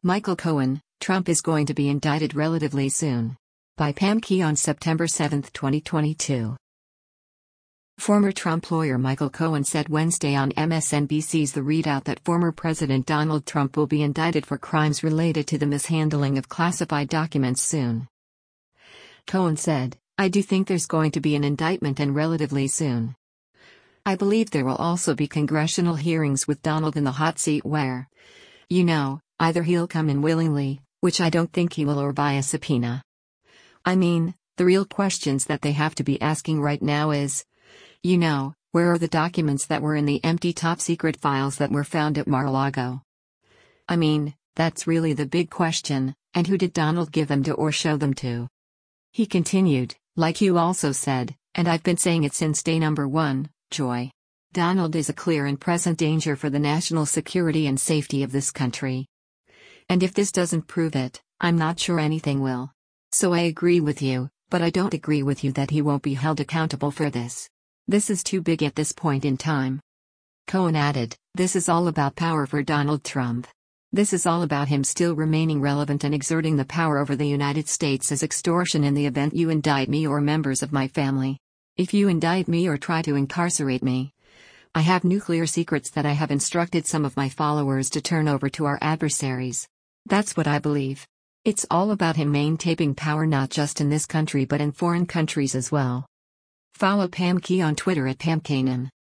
Michael Cohen, Trump is going to be indicted relatively soon. By Pam Key on September 7, 2022. Former Trump lawyer Michael Cohen said Wednesday on MSNBC's The Readout that former President Donald Trump will be indicted for crimes related to the mishandling of classified documents soon. Cohen said, "I do think there's going to be an indictment and relatively soon. I believe there will also be congressional hearings with Donald in the hot seat where, either he'll come in willingly, which I don't think he will, or by a subpoena. I mean, the real questions that they have to be asking right now is, where are the documents that were in the empty top-secret files that were found at Mar-a-Lago? I mean, that's really the big question, and who did Donald give them to or show them to?" He continued, "Like you also said, and I've been saying it since day number one, Joy. Donald is a clear and present danger for the national security and safety of this country. And if this doesn't prove it, I'm not sure anything will. So I agree with you, but I don't agree with you that he won't be held accountable for this. This is too big at this point in time." Cohen added, "This is all about power for Donald Trump. This is all about him still remaining relevant and exerting the power over the United States as extortion in the event you indict me or members of my family. If you indict me or try to incarcerate me, I have nuclear secrets that I have instructed some of my followers to turn over to our adversaries. That's what I believe. It's all about him maintaining power not just in this country but in foreign countries as well." Follow Pam Key on Twitter at PamKanan.